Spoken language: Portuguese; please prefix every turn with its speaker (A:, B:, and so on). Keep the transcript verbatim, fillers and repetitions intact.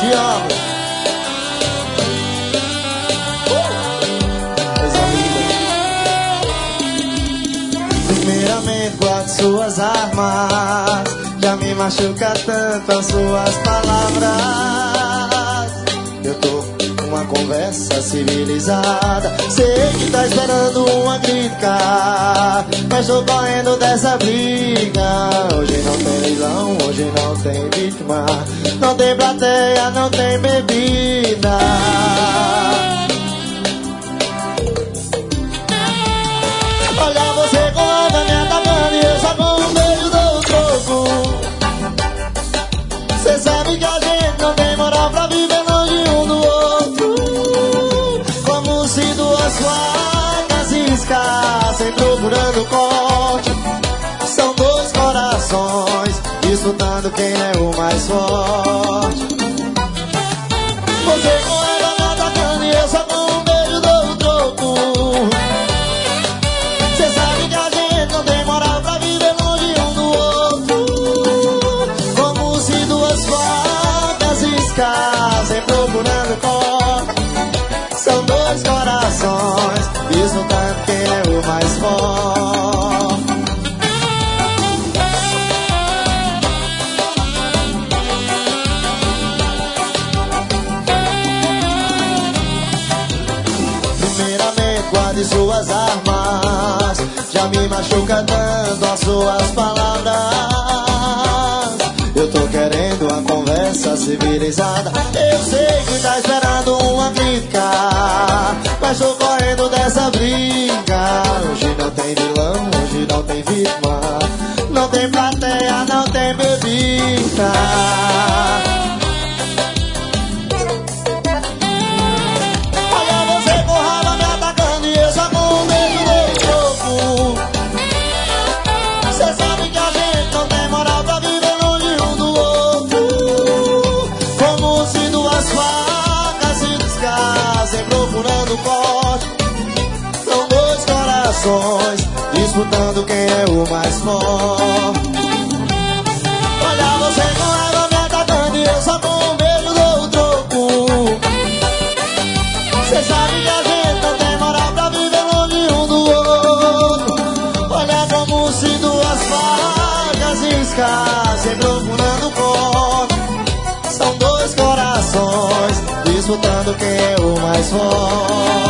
A: amo. Coisa linda. Primeiramente guarde suas armas. Já me machuca tanto as suas palavras. Eu tô com uma conversa civilizada. Sei que tá esperando uma crítica, mas tô correndo dessa briga. Hoje não tem leilão, hoje não tem vítima. Não tem plateia, não tem bebida. Olha você com raiva me atacando e eu só com um beijo dou o troco. Cê sabe que a gente não tem moral pra viver longe um do outro. Como se duas facas riscassem procurando corte. São dois corações disputando quem é o mais forte. Você com ela me atacando e eu só com um beijo dou o troco. Cê sabe que a gente não tem moral pra viver longe um do outro. Como se duas facas riscassem procurando corte. São dois corações disputando quem é o mais forte. Primeiramente guarde suas armas. Já me machuca tanto as suas palavras. Eu tô querendo uma conversa civilizada. Eu sei que tá esperando uma crítica, mas tô correndo dessa briga. Hoje não tem vilão, hoje não tem vítima. Não tem plateia, não tem bebida. Olha você com raiva me atacando e eu só com um beijo dou o troco. Cê sabe que a gente não tem moral pra viver longe um do outro. Como se duas facas se descasem procurando corte. São dois corações disputando quem é o mais forte. Olha você com raiva me atacando e eu só com um beijo dou o troco. Cê sabe que a gente não tem moral pra viver longe um do outro. Olha como se duas facas riscassem procurando corte. São dois corações disputando quem é o mais forte.